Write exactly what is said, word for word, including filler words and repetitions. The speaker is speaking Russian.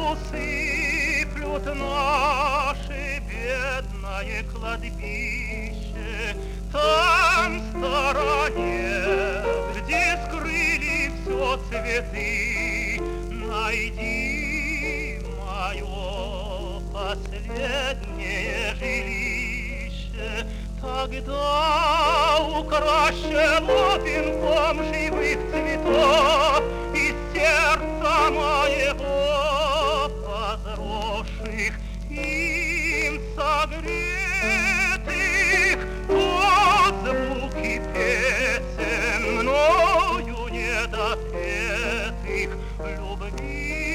усыплют наше бедное кладбище. Там в стороне, где скрыли все цветы, найди мое последнее жилище. Тогда укращено венком живых цветов из сердца моего возросших, им согретых от звуки песен мною недопетых любви.